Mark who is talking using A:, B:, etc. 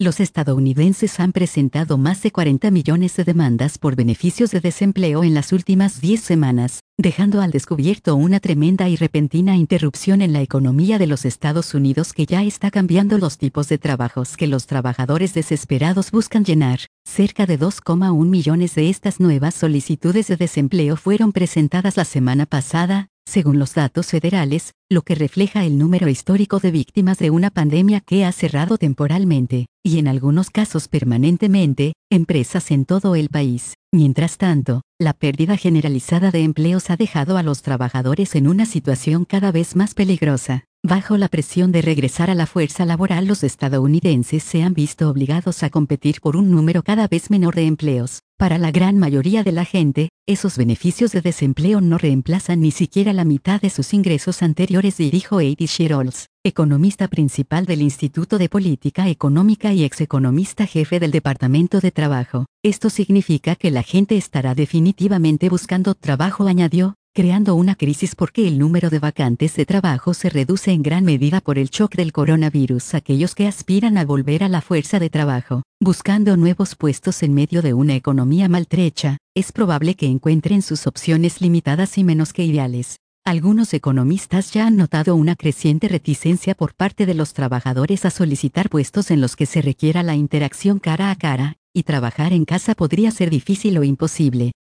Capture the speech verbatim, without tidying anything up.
A: Los estadounidenses han presentado más de cuarenta millones de demandas por beneficios de desempleo en las últimas diez semanas, dejando al descubierto una tremenda y repentina interrupción en la economía de los Estados Unidos que ya está cambiando los tipos de trabajos que los trabajadores desesperados buscan llenar. Cerca de dos coma uno millones de estas nuevas solicitudes de desempleo fueron presentadas la semana pasada, según los datos federales, lo que refleja el número histórico de víctimas de una pandemia que ha cerrado temporalmente, y en algunos casos permanentemente, empresas en todo el país. Mientras tanto, la pérdida generalizada de empleos ha dejado a los trabajadores en una situación cada vez más peligrosa. Bajo la presión de regresar a la fuerza laboral, los estadounidenses se han visto obligados a competir por un número cada vez menor de empleos. Para la gran mayoría de la gente, esos beneficios de desempleo no reemplazan ni siquiera la mitad de sus ingresos anteriores, dijo Eddie Sherols, economista principal del Instituto de Política Económica y ex-economista jefe del Departamento de Trabajo. Esto significa que la gente estará definitivamente buscando trabajo, añadió, creando una crisis porque el número de vacantes de trabajo se reduce en gran medida por el shock del coronavirus. Aquellos que aspiran a volver a la fuerza de trabajo, buscando nuevos puestos en medio de una economía maltrecha, es probable que encuentren sus opciones limitadas y menos que ideales. Algunos economistas ya han notado una creciente reticencia por parte de los trabajadores a solicitar puestos en los que se requiera la interacción cara a cara, y trabajar en casa podría ser difícil o imposible.